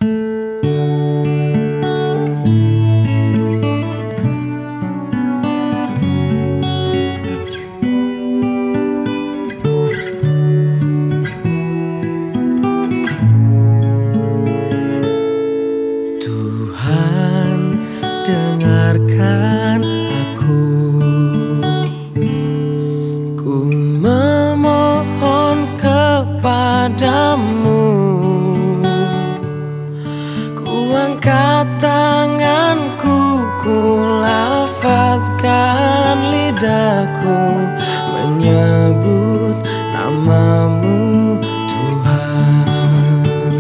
Tuhan, dengarkan aku. Ku memohon kepadamu. Ku angkat tanganku, ku lafazkan lidahku, menyebut namamu Tuhan.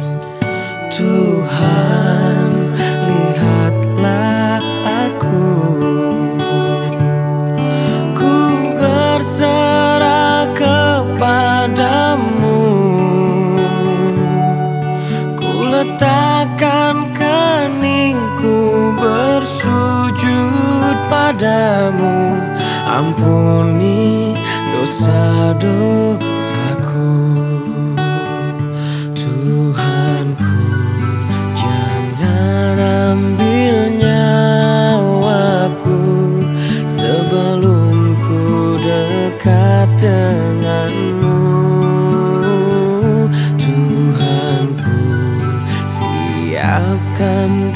Tuhan, lihatlah aku. Ku berserah kepadamu. Ku letakkan keningku bersujud padamu. Ampuni dosa-dosaku. Tuhanku, jangan ambil nyawaku sebelum ku dekat denganmu. Tuhanku, siapkan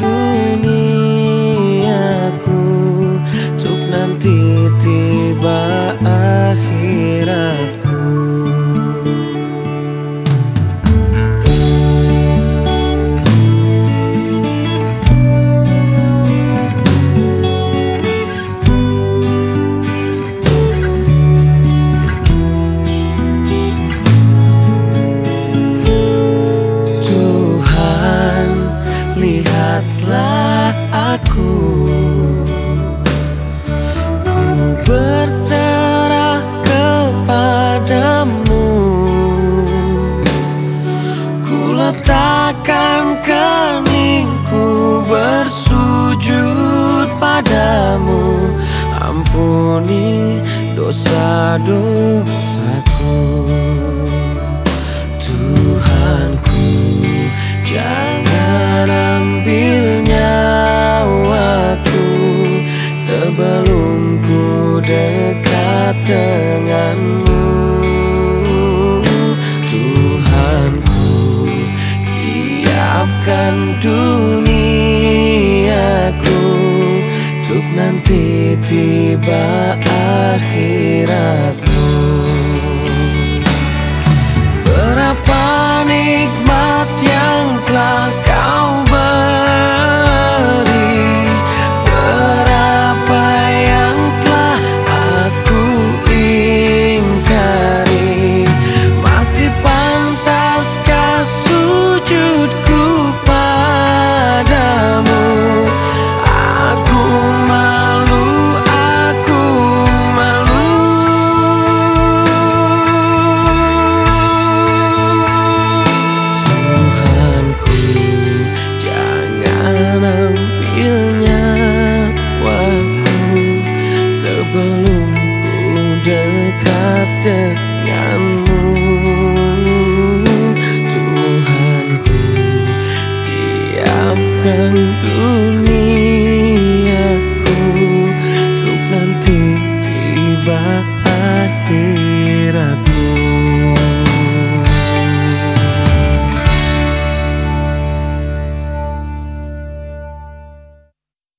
duniaku untuk nanti tiba akhiratku. Lihatlah aku. Ku berserah kepadamu. Ku letakkan keningku bersujud padamu. Ampuni dosa-dosaku. Tuhanku, jangan ambil nyawaku sebelum ku dekat denganmu. Tuhanku, siapkan duniaku untuk nanti tiba akhiratmu. Berapa nikmat yang telah kau beri, berapa yang telah aku ingkari. Masih pantaskah sujudku padamu? Aku malu, aku malu. Tuhanku, jangan ambil nyawaku sebelum ku dekat denganmu. Tuhanku, siapkan dunia